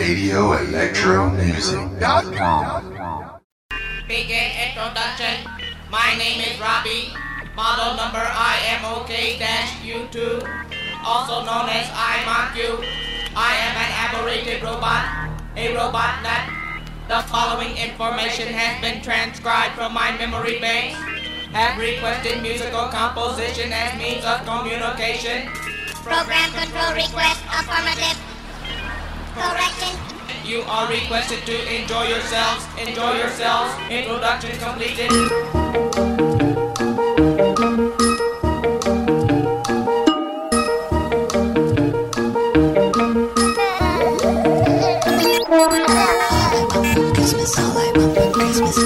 RadioElectroMusic.com. Begin introduction. My name is Robbie. Model number IMOK-U2, also known as IMOQ. I am an aberrated robot, a robot nut. The following information has been transcribed from my memory banks. Have requested musical composition as means of communication. Program control request affirmative. Correction. You are requested to enjoy yourselves. Enjoy yourselves. Introduction completed. Christmas, all I want for Christmas.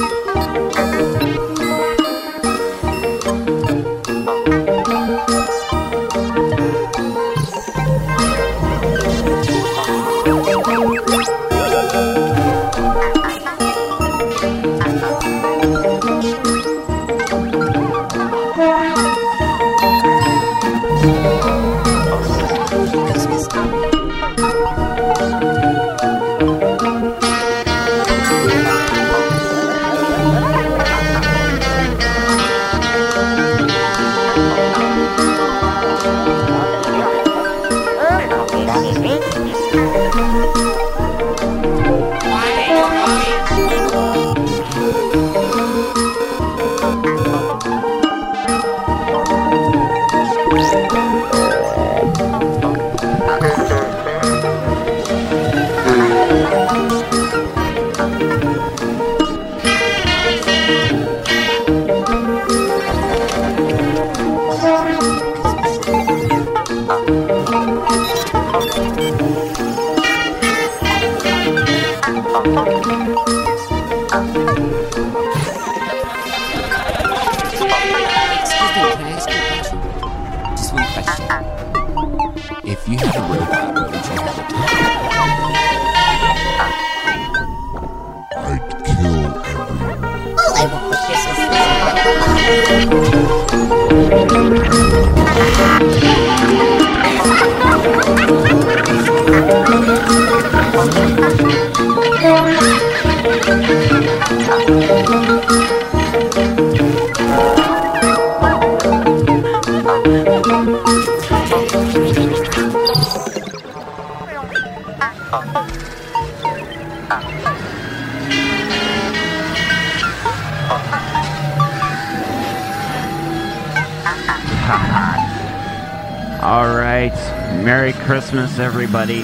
Merry Christmas, everybody.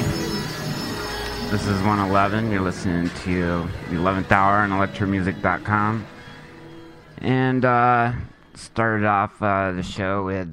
This is 111. You're listening to the 11th hour on electromusic.com. And started off the show with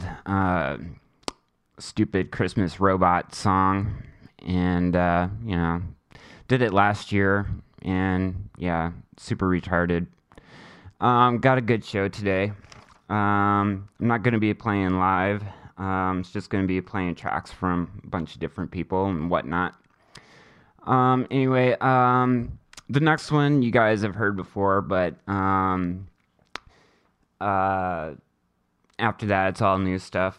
stupid Christmas robot song. And, did it last year. And, yeah, super retarded. Got a good show today. I'm not going to be playing live. It's just going to be playing tracks from a bunch of different people and whatnot. Anyway, the next one you guys have heard before, but after that, it's all new stuff.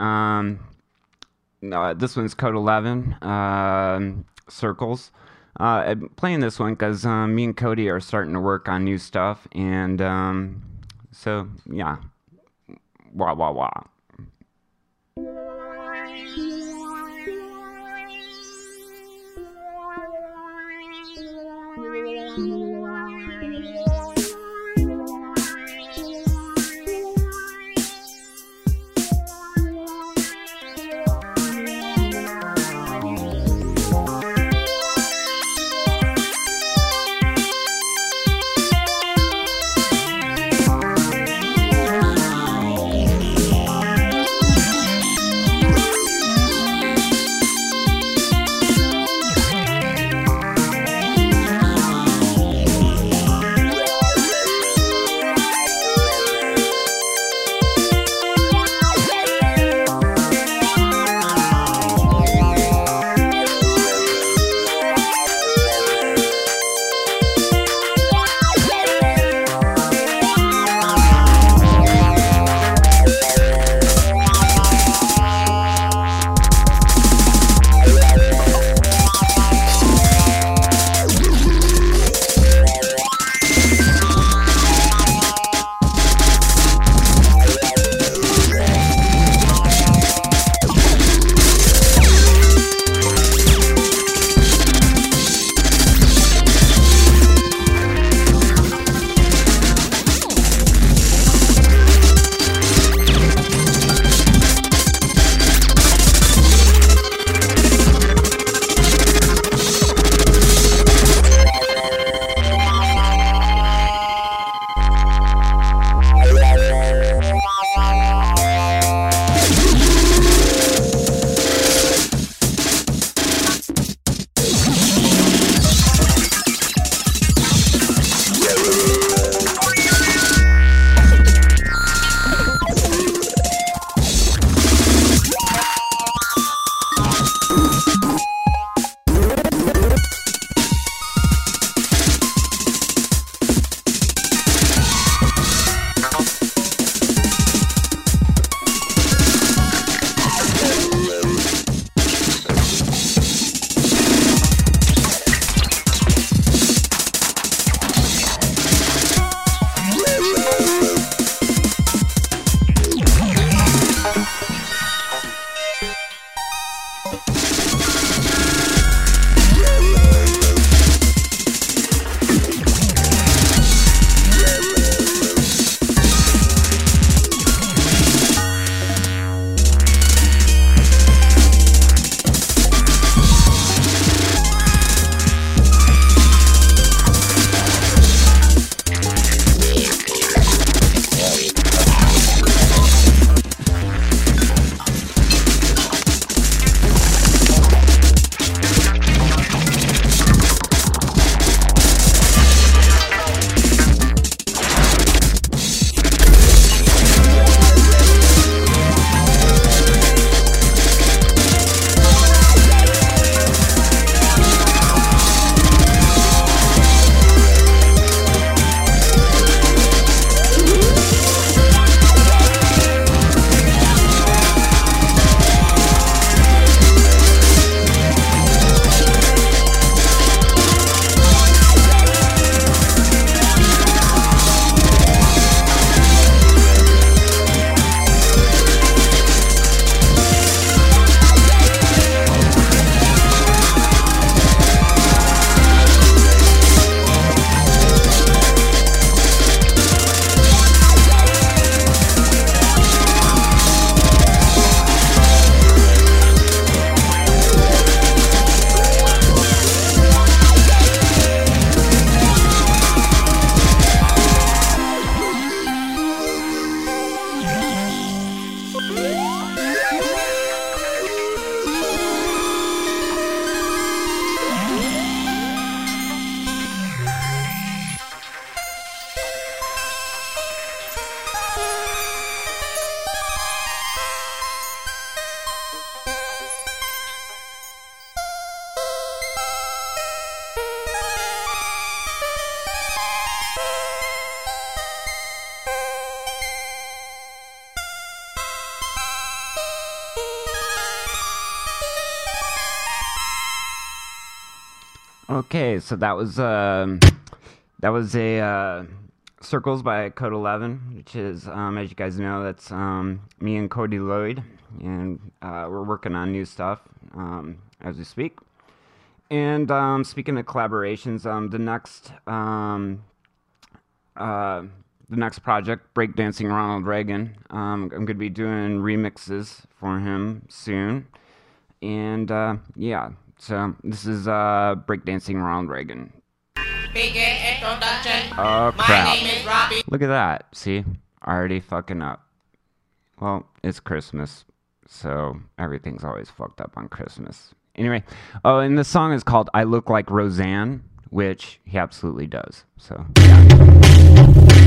This one's Code 11, Circles. I'm playing this one because me and Cody are starting to work on new stuff, and so, yeah. Wah, wah, wah. Okay, so that was a Circles by Code 11, which is, as you guys know, that's me and Cody Lloyd, and we're working on new stuff as we speak. And speaking of collaborations, the next project, Breakdancing Ronald Reagan, I'm going to be doing remixes for him soon. And yeah, so this is Breakdancing Ronald Reagan. Begin introduction. Oh, My crap. name is Robbie. Look at that. See? Already fucking up. Well, it's Christmas, so everything's always fucked up on Christmas. Anyway, oh, and the song is called I Look Like Roseanne, which he absolutely does. So, yeah.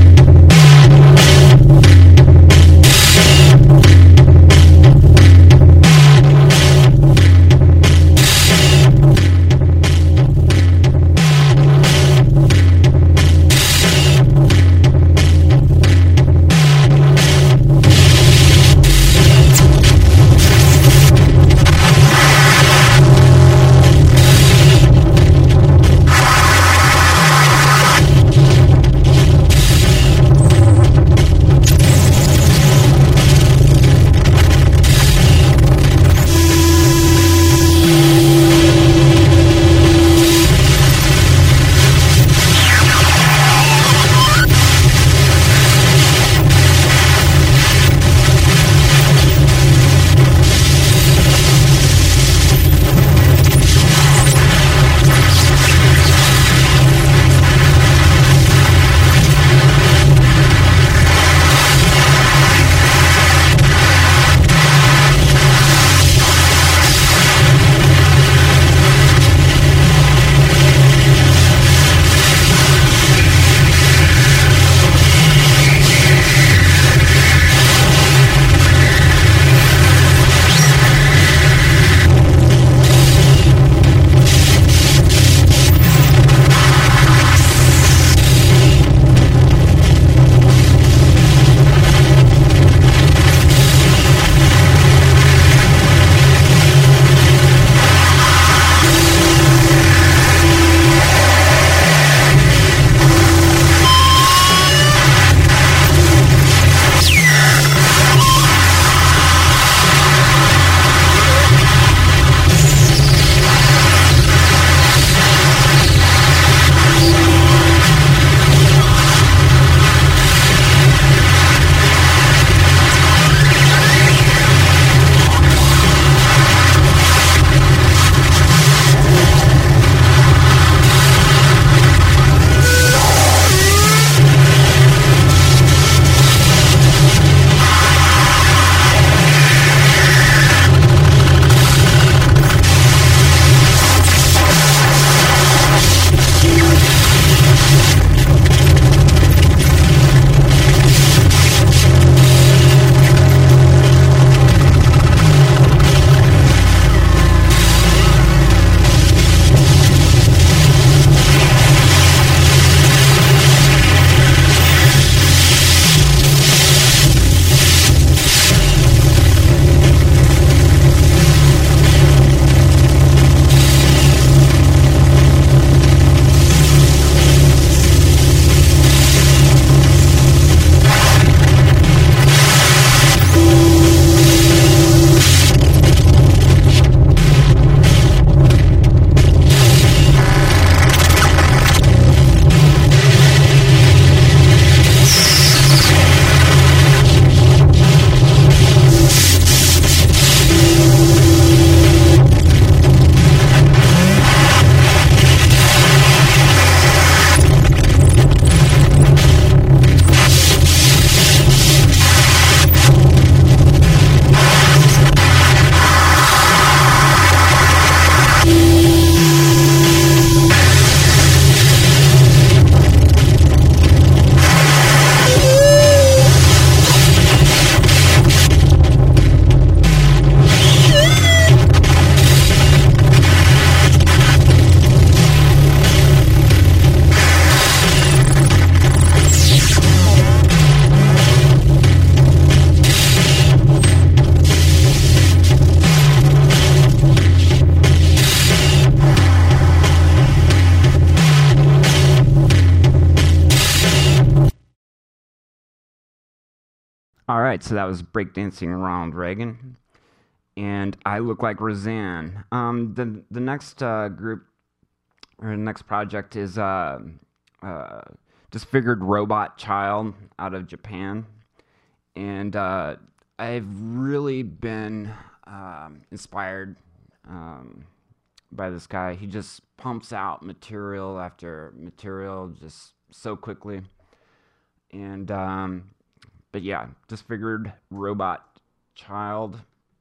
All right, so that was Breakdancing Ronald Reagan, and I Look Like Roseanne. The next group or the next project is Disfigured Robot Child out of Japan, and I've really been inspired by this guy. He just pumps out material after material just so quickly, and but yeah, Disfigured Robot Child.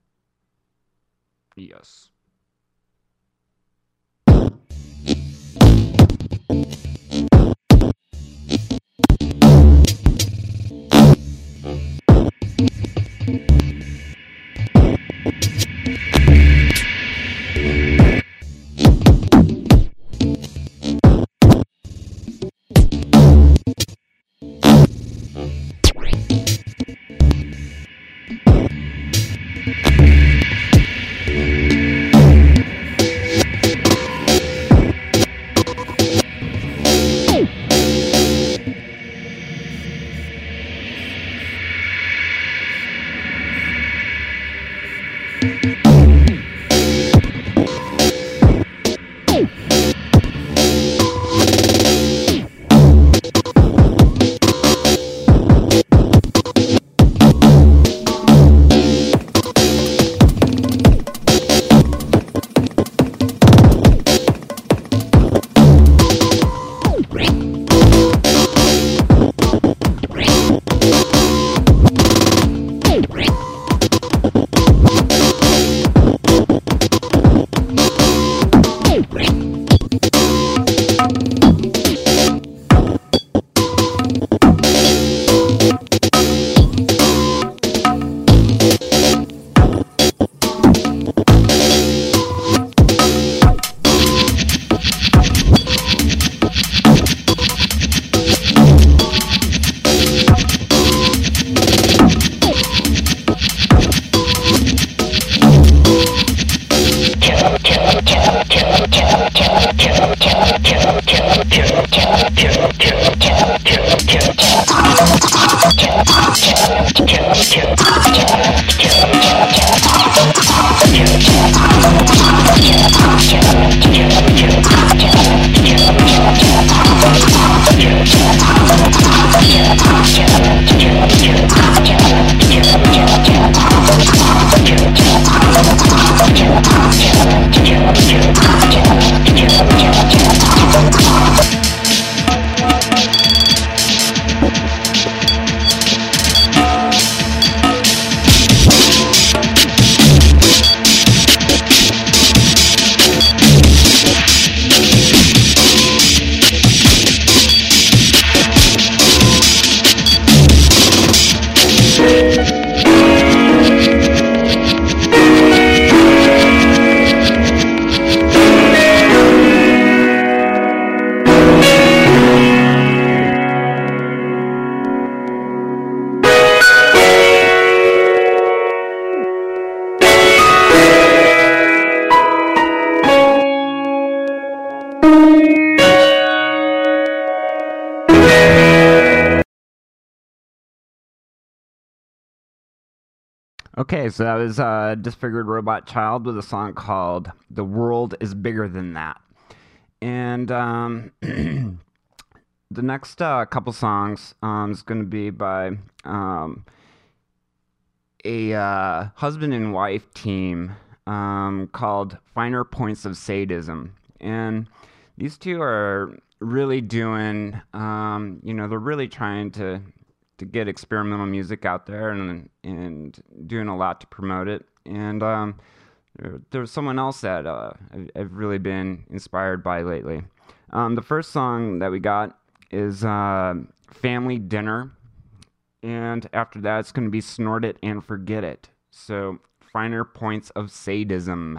Yes. Okay, so that was Disfigured Robot Child with a song called The World is Bigger Than That. And the next couple songs is going to be by a husband and wife team called Finer Points of Sadism. And these two are really doing, they're really trying to get experimental music out there and doing a lot to promote it. And there's someone else that I've really been inspired by lately. The first song that we got is Family Dinner. And after that, it's going to be Snort It and Forget It. So, Finer Points of Sadism.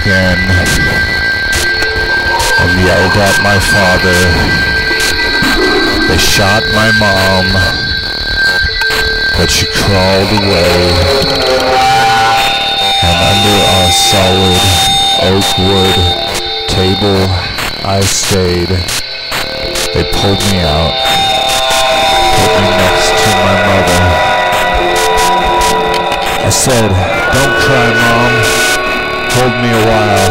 again and yelled at my father. They shot my mom, but she crawled away, and under our solid oak wood table I stayed. They pulled me out, put me next to my mother. I said, "Don't cry, Mom. Hold me a while."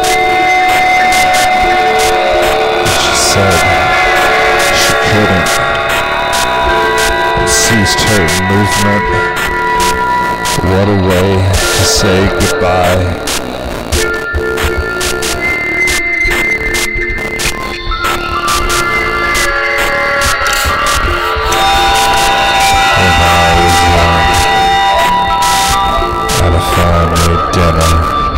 And she said she couldn't, and ceased her movement. What a way to say goodbye. When I was young, at a family dinner.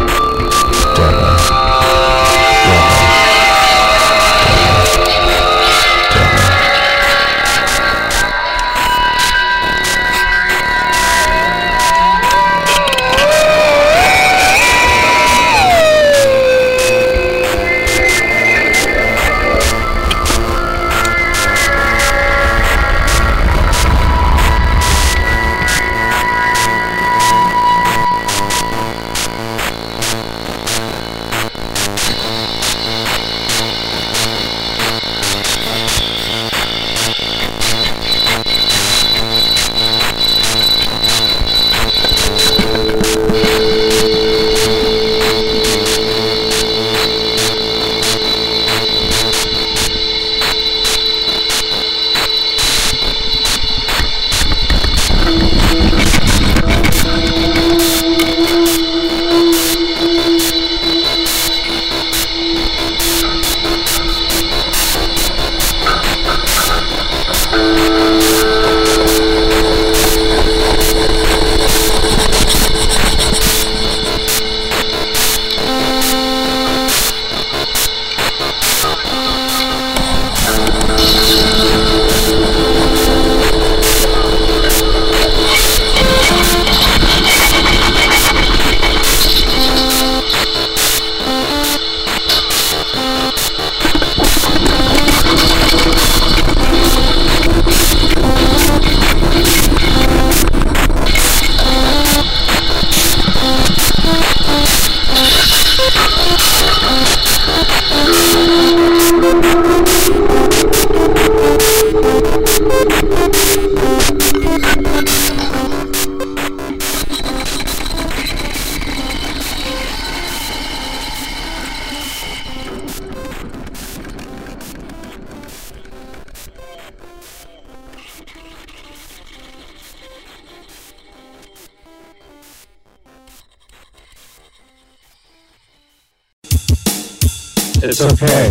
It's okay.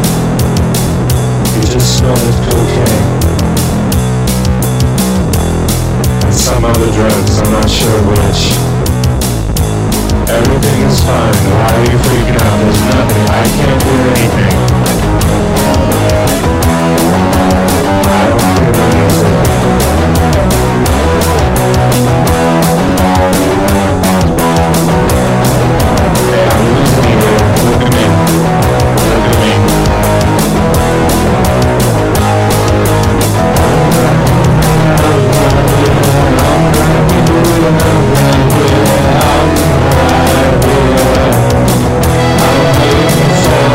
You just snorted cocaine. And some other drugs, I'm not sure which. Everything is fine. Why are you freaking out? There's nothing. I can't do anything. I don't feel anything. Hey, I'm losing you here. Look at me. Look at me.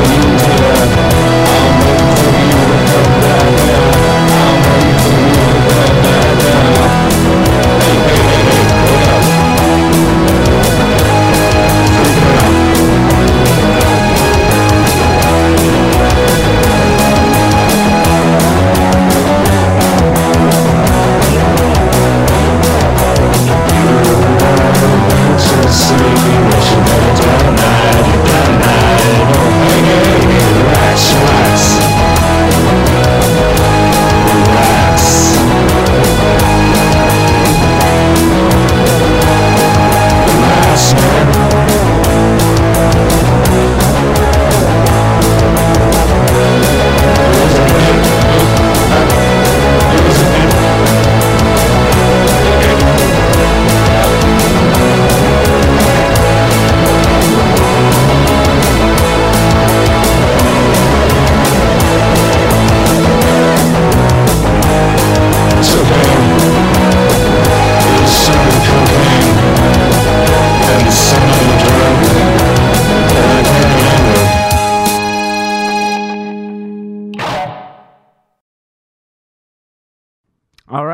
I'm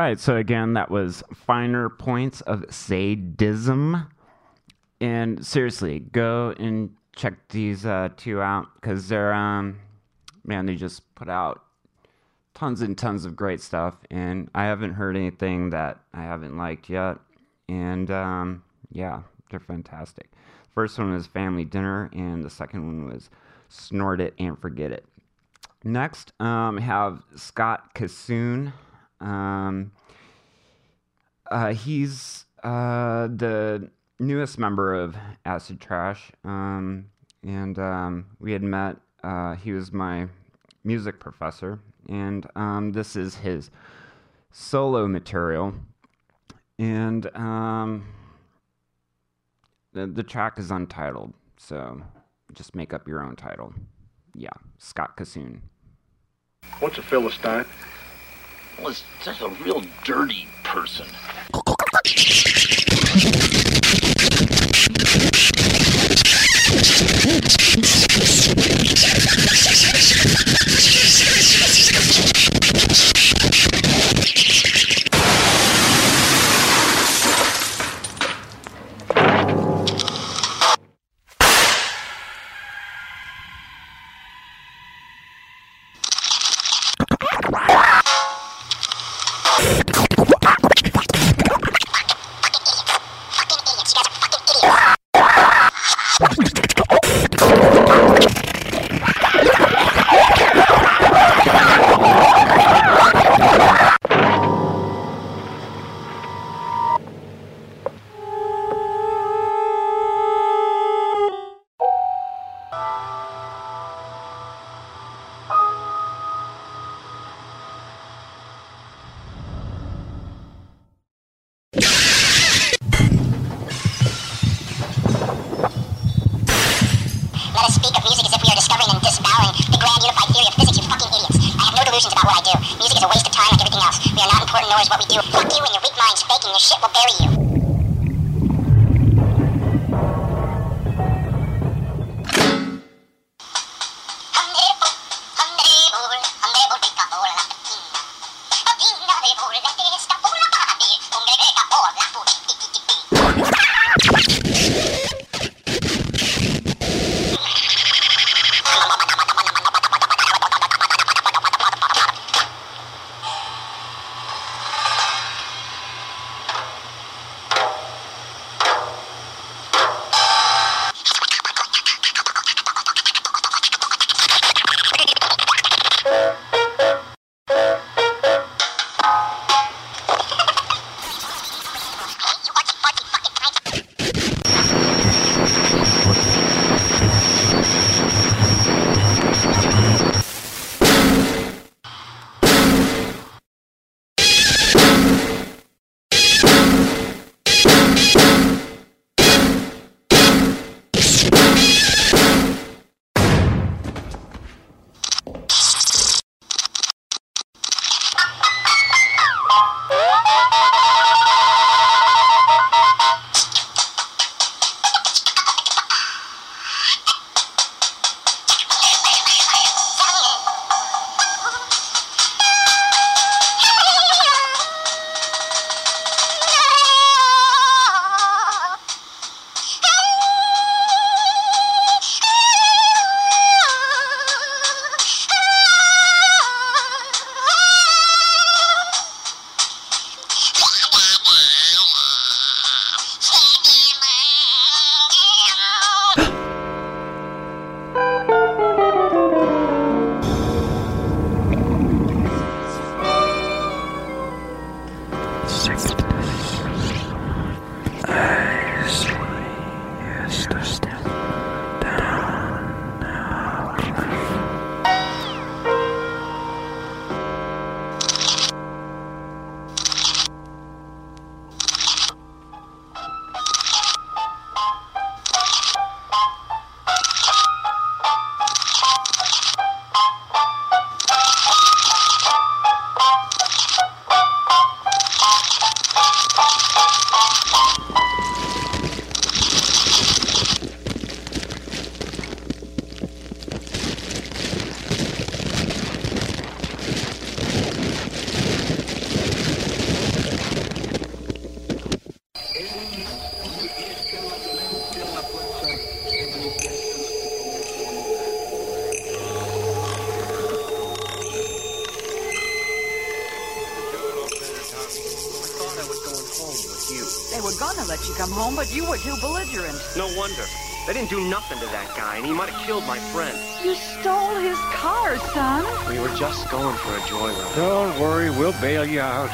right, so again, that was Finer Points of Sadism. And seriously, go and check these two out, because they're, man, they just put out tons and tons of great stuff, and I haven't heard anything that I haven't liked yet. And, yeah, they're fantastic. First one was Family Dinner, and the second one was Snort It and Forget It. Next, have Scott Kassoon. He's the newest member of Acid Trash, and we had met. He was my music professor, and this is his solo material, and the track is untitled, so just make up your own title. Yeah, Scott Kassoon. What's a Philistine? Well, it's just a real dirty person. Let us speak of music as if we are discovering and disavowing the grand unified theory of physics, you fucking idiots. I have no delusions about what I do. Music is a waste of time like everything else. We are not important, nor is what we do. Fuck you and your weak minds faking. Your shit will bury you. They were gonna let you come home, but you were too belligerent. No wonder. They didn't do nothing to that guy, and he might have killed my friend. You stole his car, son. We were just going for a joyride. Don't worry, we'll bail you out.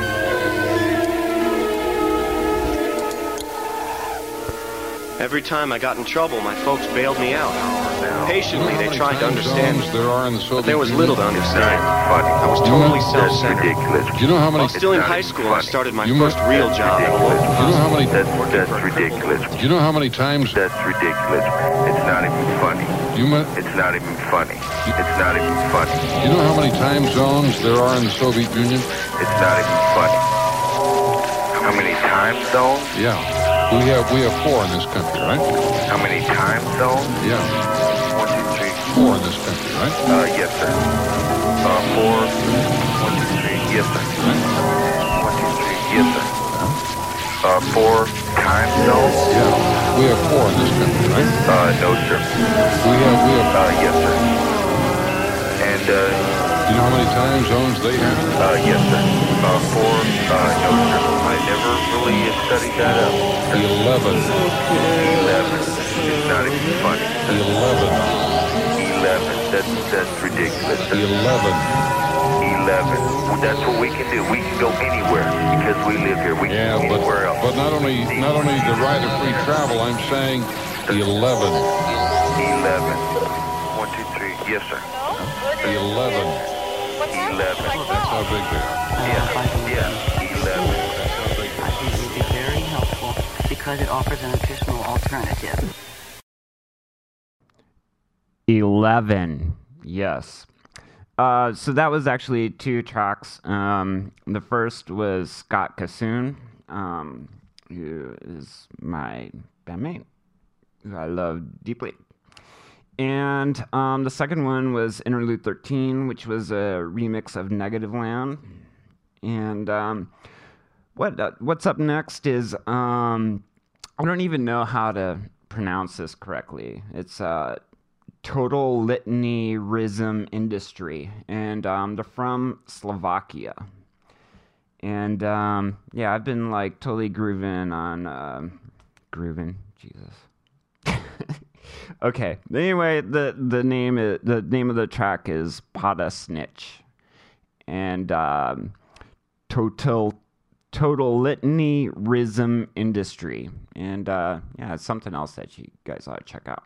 Every time I got in trouble, my folks bailed me out. Patiently, they tried to understand me. But there was little to understand. I was totally self-centered. Do you know how many? While still in high school, I started my first real job at a local Do you know how many? That's ridiculous. Do you know how many times? That's ridiculous. It's not even funny. It's not even funny. It's not even funny. Do you know how many time zones there are in the Soviet Union? It's not even funny. How many time zones? Yeah. We have 4 in this country, right? How many time zones? Yeah. 1, 2, 3. 4 in this country, right? Yes, sir. 4. 1, 2, 3. Yes, sir. 1, 2, 3. Yes, sir. 4 time zones? Yeah. We have 4 in this country, right? No, sir. We have. Yes, sir. And, do you know how many time zones they have? Yes, sir. 4. No, sir. I never really studied that up. 11. 11. It's not even funny. 11. 11. That's ridiculous. 11. 11. Well, that's what we can do. We can go anywhere because we live here. We can go anywhere else. But not only the right of free travel. I'm saying 11. 11. 1, 2, 3. Yes, sir. 11. 11. That's how big they are. Yeah. 11. I think it would be very helpful because it offers a nutritional alternative. 11. Yes. So that was actually 2 tracks. The first was Scott Kassoon, who is my bandmate, who I love deeply. And the second one was Interlude 13, which was a remix of Negative Land. And what's up next is, I don't even know how to pronounce this correctly. It's Total Litany Rhythm Industry, and they're from Slovakia. And yeah, I've been like totally grooving on Jesus. Okay. Anyway, the name of the track is Pada Snitch, and Total Litany Rhythm Industry, and yeah, it's something else that you guys ought to check out.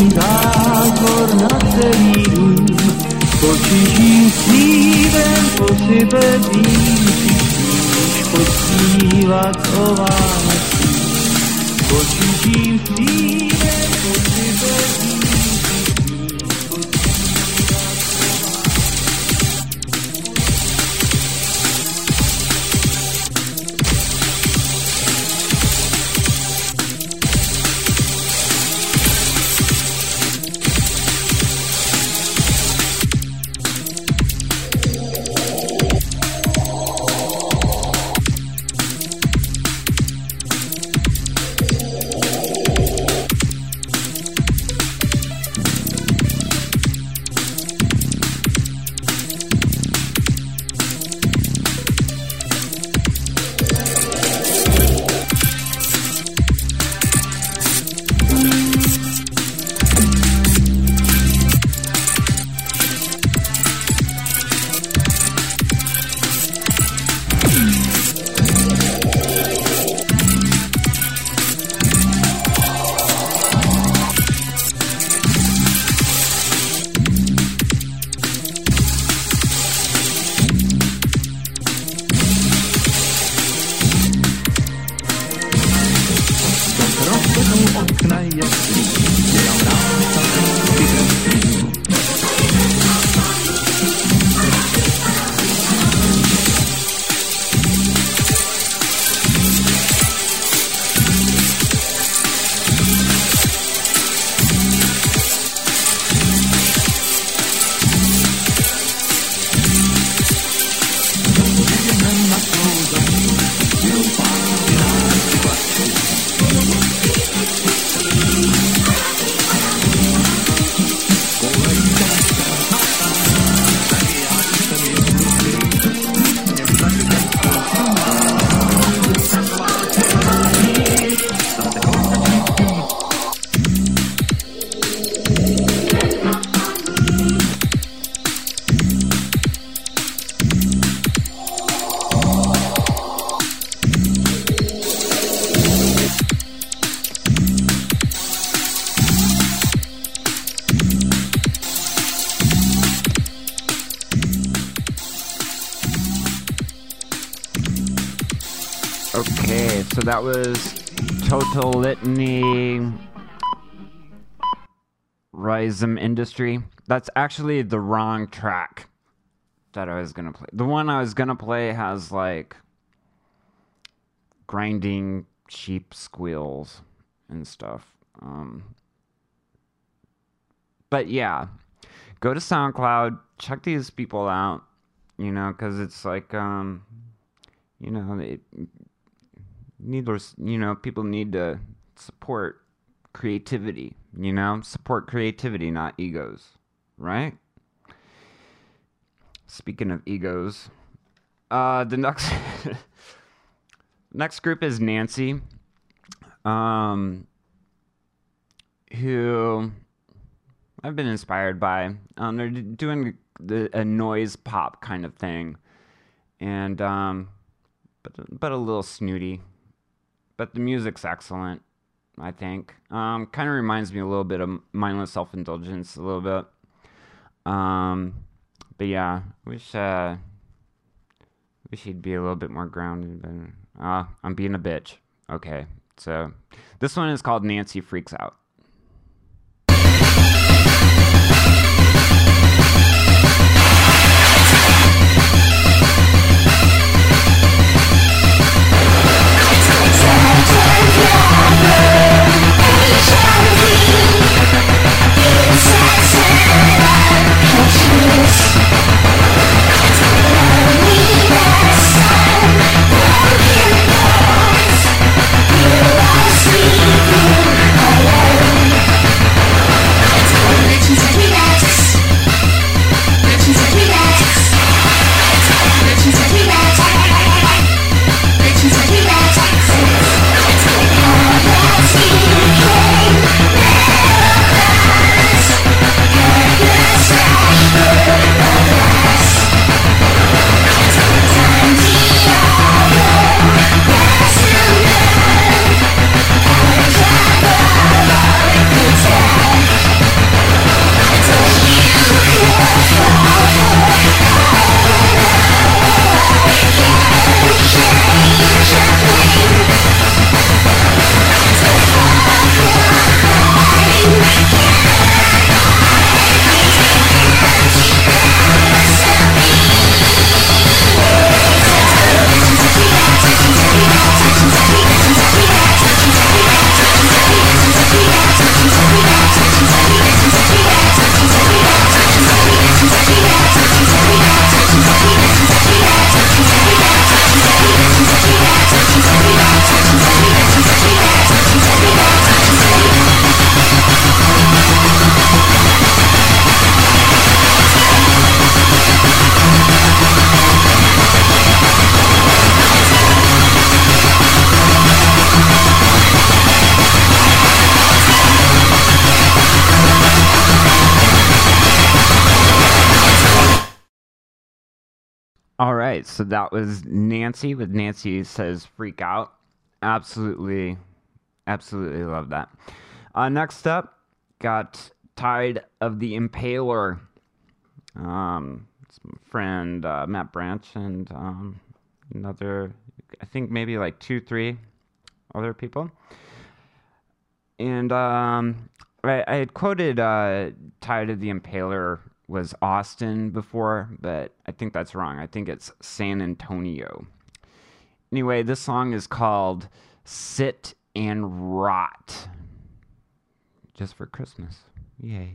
Okay, so that was Total Litany Rhythm Industry. That's actually the wrong track that I was gonna play. The one I was gonna play has like grinding sheep squeals and stuff. But yeah, go to SoundCloud, check these people out, you know, because it's like, you know, people need to support creativity, you know? Support creativity, not egos, right? Speaking of egos, the next group is Nancy, who I've been inspired by. They're doing a noise pop kind of thing, and but a little snooty. But the music's excellent, I think. Kind of reminds me a little bit of Mindless Self-Indulgence, a little bit. But yeah, wish he'd be a little bit more grounded. But I'm being a bitch. Okay, so this one is called Nancy Freaks Out. You are sleeping, All right, so that was Nancy with Nancy Says Freak Out. Absolutely love that. Next up, got Tide of the Impaler. It's my friend Matt Branch and another, I think maybe like 2-3 other people. And I had quoted Tide of the Impaler was Austin before, but I think that's wrong. I think it's San Antonio. Anyway, this song is called Sit and Rot. Just for Christmas. Yay.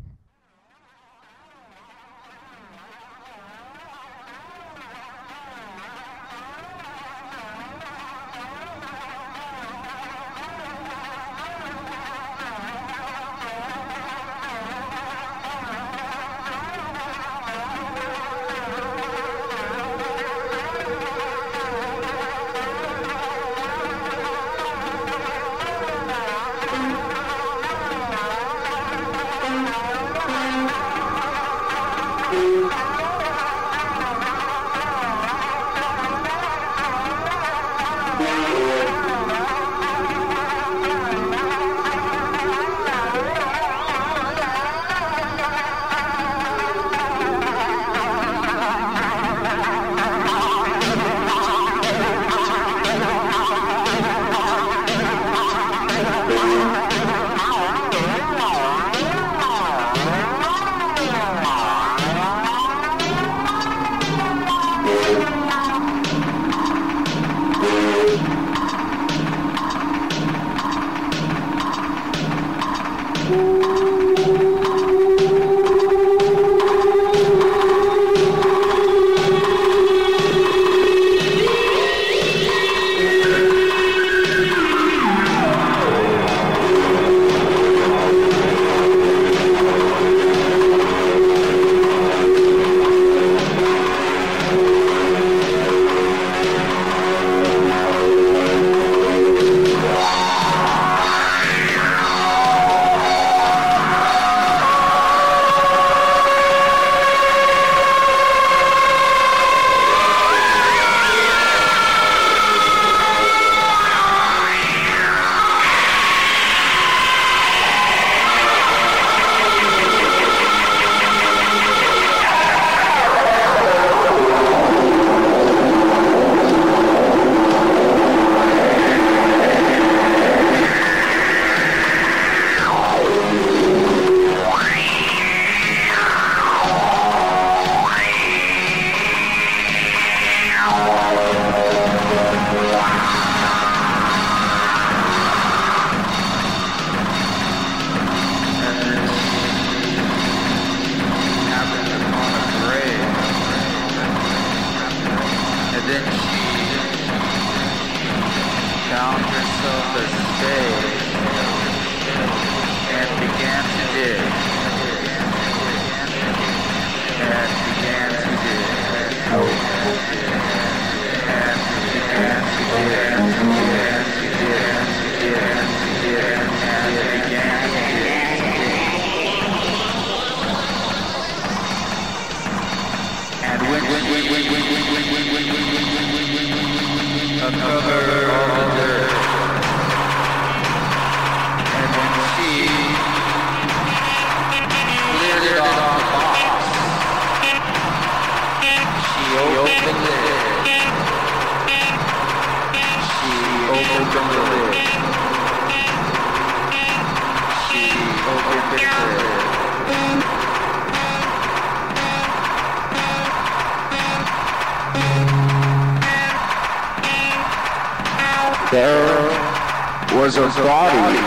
There was a body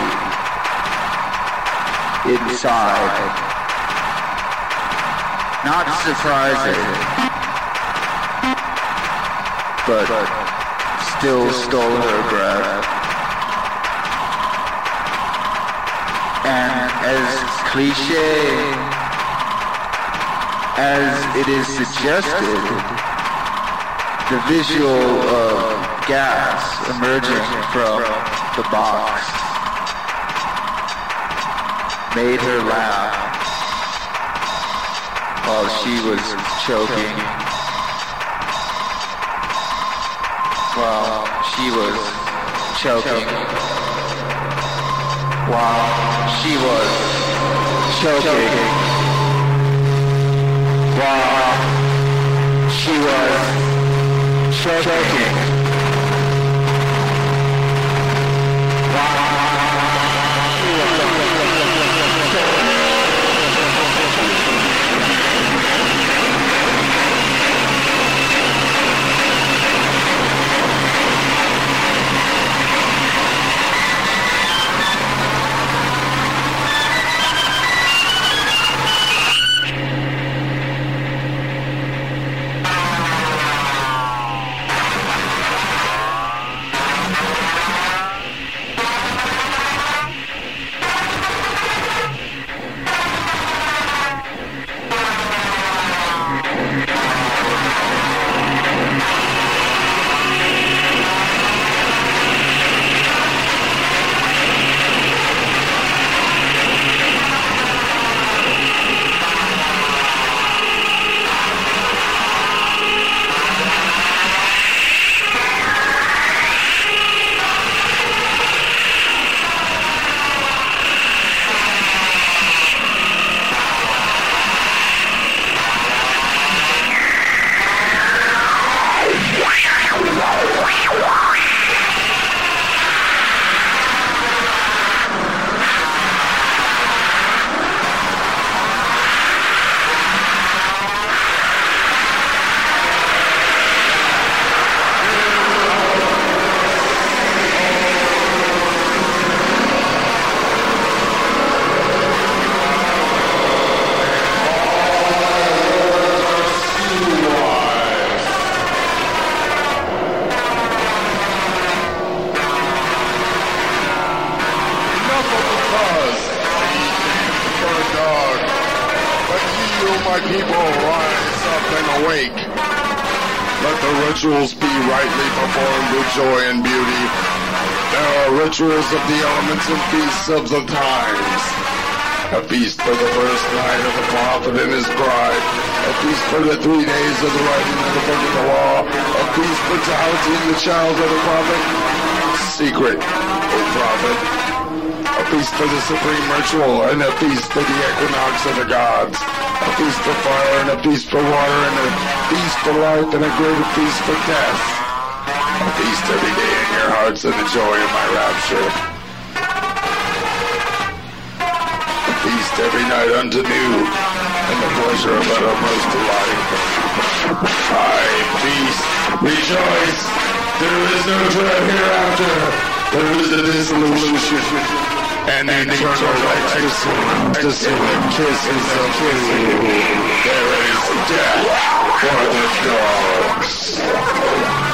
inside. Not surprising, but still stole her breath. And as cliche as it is suggested, the visual of gas emerging from the box made her laugh while she was choking while she was choking. While she was choking. While she was choking. Rituals be rightly performed with joy and beauty. There are rituals of the elements and feasts of the times. A feast for the first night of the prophet and his bride. A feast for the 3 days of the writing of the book of the law. A feast for Taliesin, the child of the prophet. Secret, O prophet. A feast for the supreme ritual, and a feast for the equinox of the gods. A feast for fire, and a feast for water, and a feast for life, and a greater feast for death. A feast every day in your hearts, and the joy of my rapture. A feast every night unto new, and the pleasure of uttermost delight. I feast, rejoice, there is no dread hereafter, there is a dissolution, and an eternal ecstasy that kisses of food. There is death for the dogs.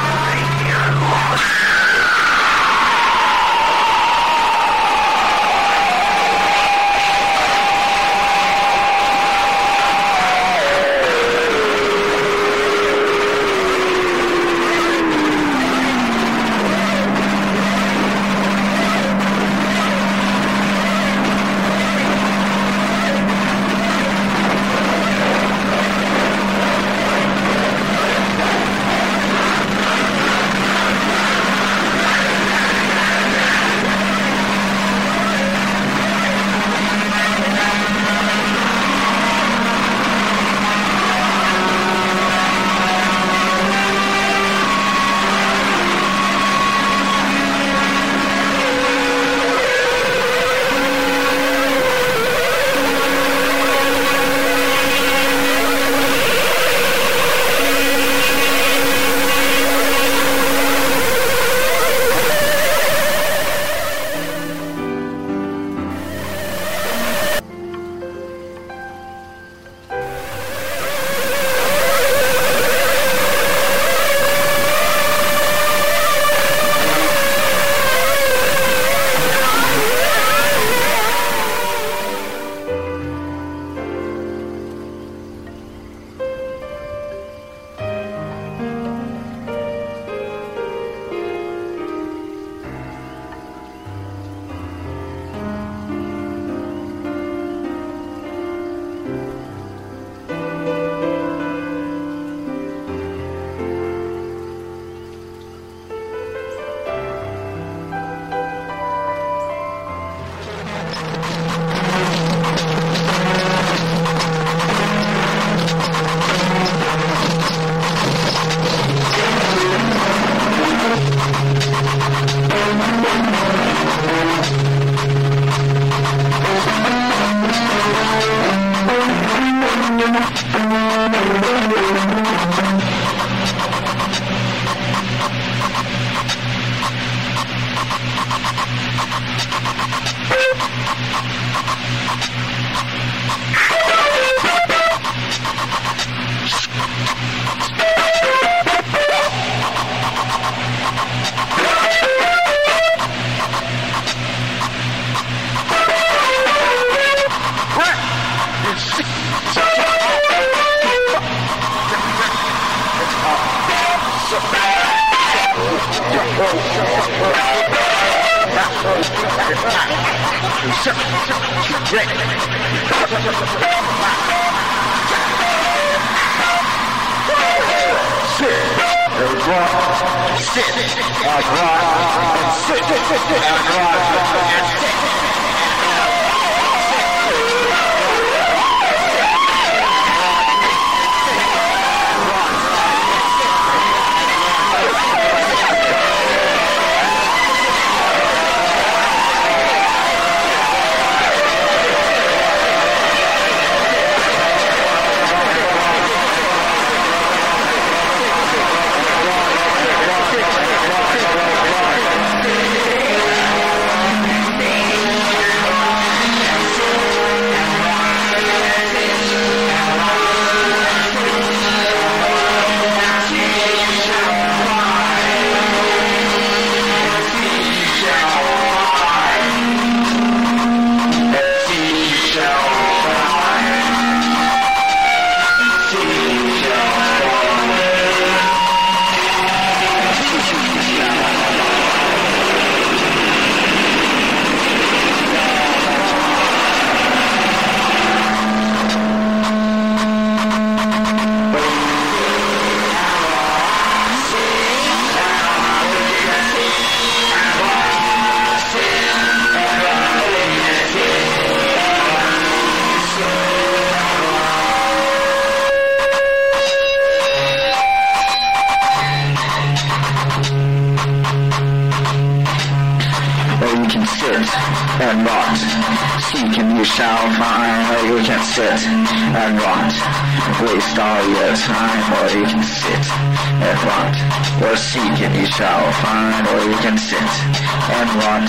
and rot. Seek and you shall find, or you can sit and rot. Waste all your time, or you can sit and rot. Or seek and you shall find, or you can sit and rot.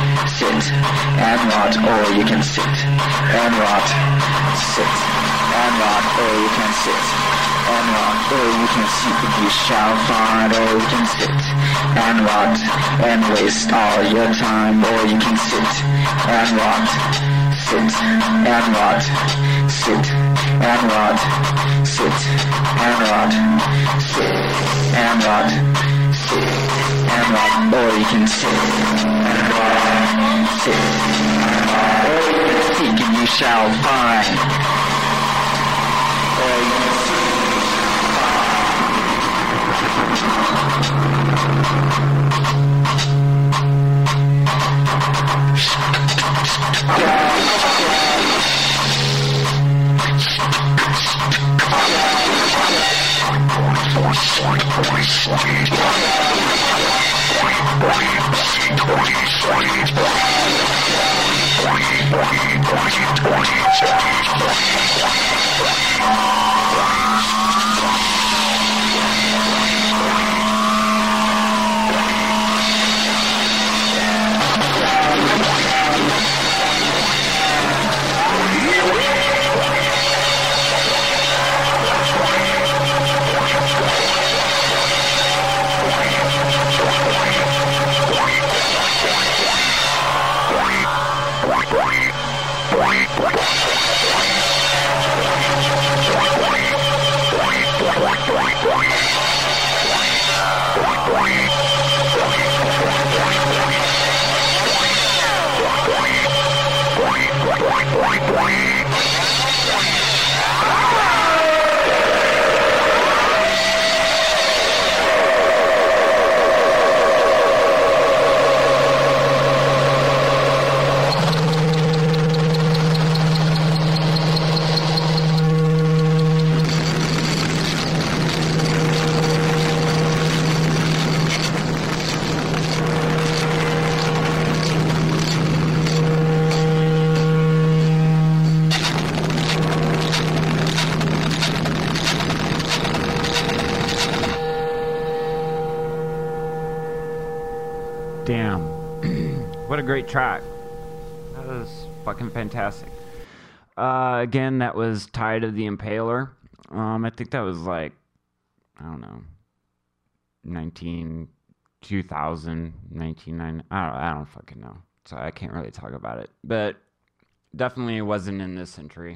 Sit and rot, or you can sit and rot. Sit and rot, or you can sit and rot, or you can seek and you shall find, or you can sit and rot and waste all your time, or you can sit and rot, sit and rot, sit and rot, sit and rot, sit and rot, sit and rot, or you can sit and rot, sit and rot, or you can seek and you shall find, or you can seek. Damn. What a great track. That was fucking fantastic. Again, that was Tide of the Impaler. I think that was like, I don't know, 2000, 1990. I don't fucking know. So I can't really talk about it. But definitely wasn't in this century.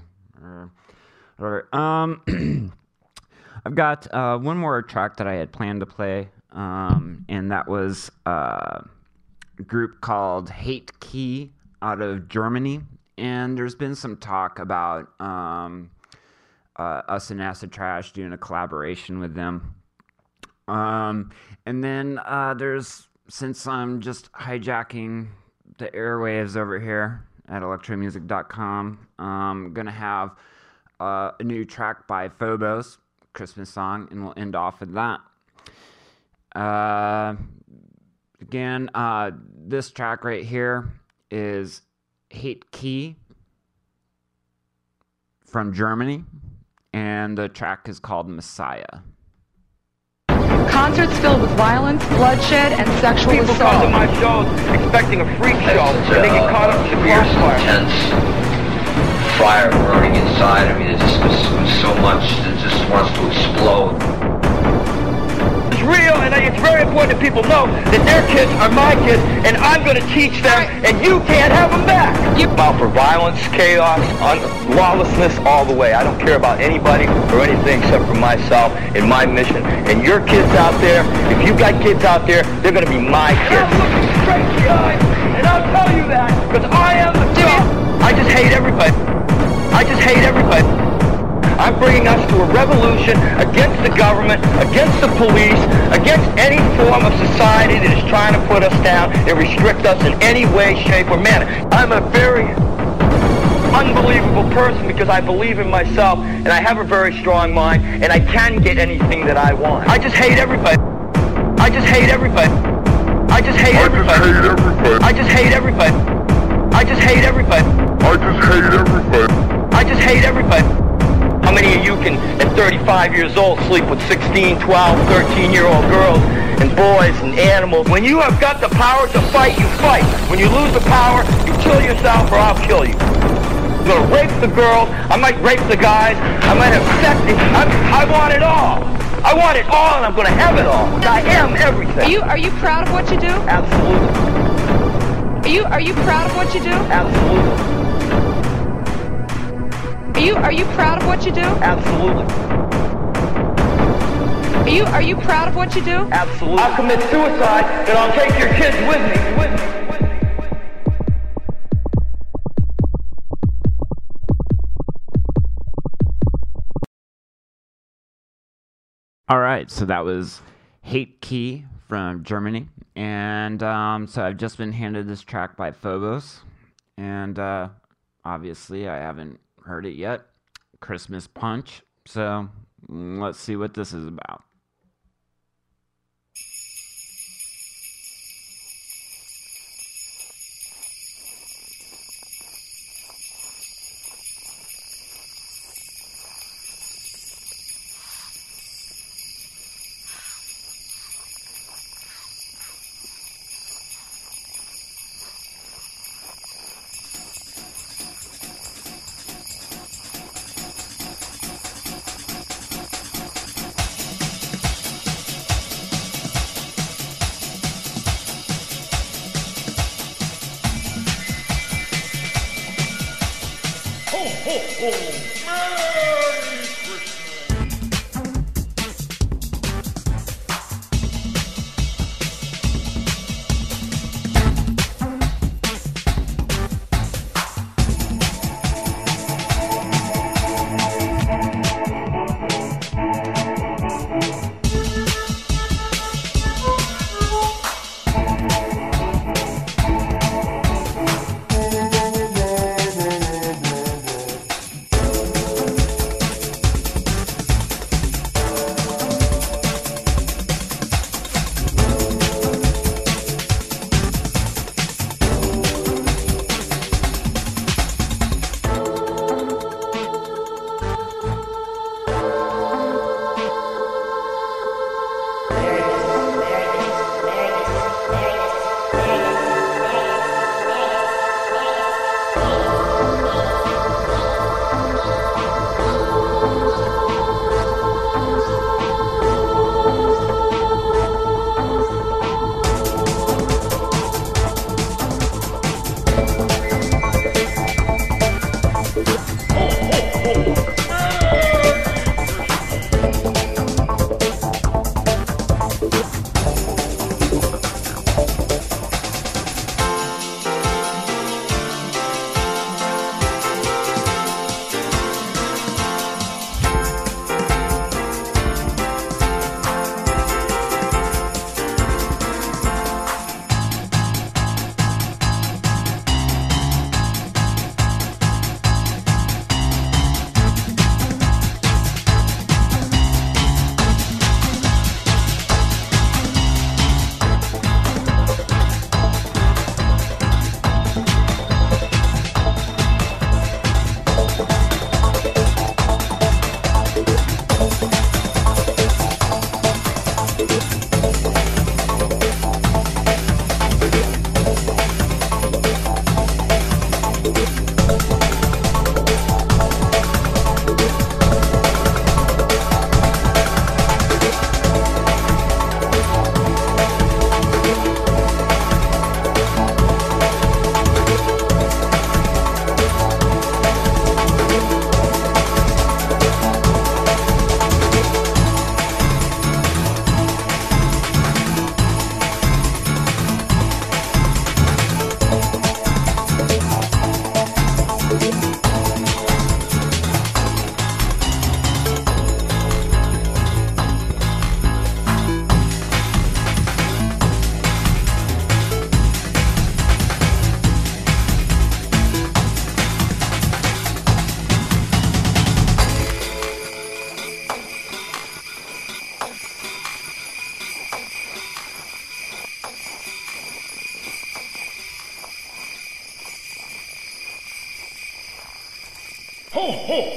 I've got one more track that I had planned to play. And that was a group called Hate Key out of Germany. And there's been some talk about us and Acid Trash doing a collaboration with them. And then there's, since I'm just hijacking the airwaves over here at electromusic.com, I'm going to have a new track by Phobos, Christmas song, and we'll end off with that. Again, this track right here is Hate Key from Germany, and the track is called Messiah. Concerts filled with violence, bloodshed, and sexual People assault. come to my shows expecting a freak show, and they get caught up in the crossfire. Intense fire burning inside of me that just was so much that just wants to explode. It's real, and it's very important that people know that their kids are my kids, and I'm going to teach them, and you can't have them back. I'm out for violence, chaos, lawlessness all the way. I don't care about anybody or anything except for myself and my mission. And your kids out there, if you got kids out there, they're going to be my kids. I'm looking straight in the eyes, and I'll tell you that, because I am the God. I just hate everybody. I just hate everybody. I'm bringing us to a revolution against the government, against the police, against any form of society that is trying to put us down and restrict us in any way, shape, or manner. I'm a very unbelievable person because I believe in myself and I have a very strong mind and I can get anything that I want. I just hate everybody. I just hate everybody. I just hate everybody. I just hate everybody. I just hate everybody. I just hate everybody. I just hate everybody. How many of you can, at 35 years old, sleep with 16, 12, 13-year-old girls and boys and animals? When you have got the power to fight, you fight. When you lose the power, you kill yourself or I'll kill you. I'm going to rape the girls. I might rape the guys. I might have sex. I want it all. I want it all, and I'm going to have it all. I am everything. Are you proud of what you do? Absolutely. Are you proud of what you do? Absolutely. Are you proud of what you do? Absolutely. Are you proud of what you do? Absolutely. I'll commit suicide and I'll take your kids with me. All right, so that was Hate Key from Germany. And so I've just been handed this track by Phobos. And obviously I haven't heard it yet. Christmas Punch. So let's see what this is about.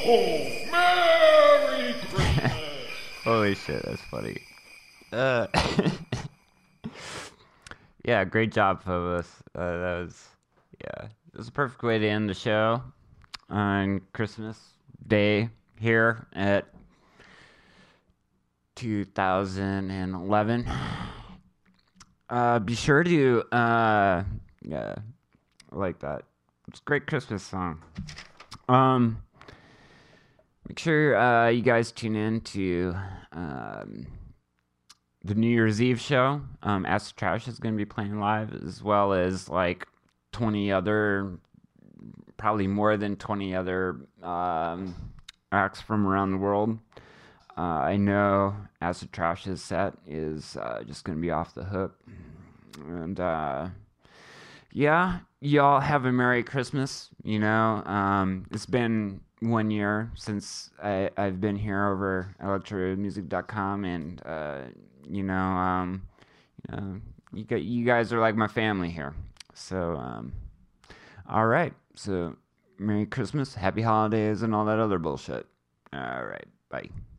Merry Christmas! Holy shit, that's funny. Yeah, great job, Phobos. That was a perfect way to end the show on Christmas Day here at 2011. Be sure to, I like that. It's a great Christmas song. Make sure you guys tune in to the New Year's Eve show. Acid Trash is going to be playing live, as well as like 20 other, probably more than 20 other acts from around the world. I know Acid Trash's set is just going to be off the hook. And yeah, y'all have a Merry Christmas. You know, it's been 1 year since I've been here over electromusic.com, and you guys are like my family here. So all right, so Merry Christmas, Happy Holidays, and all that other bullshit. All right, bye.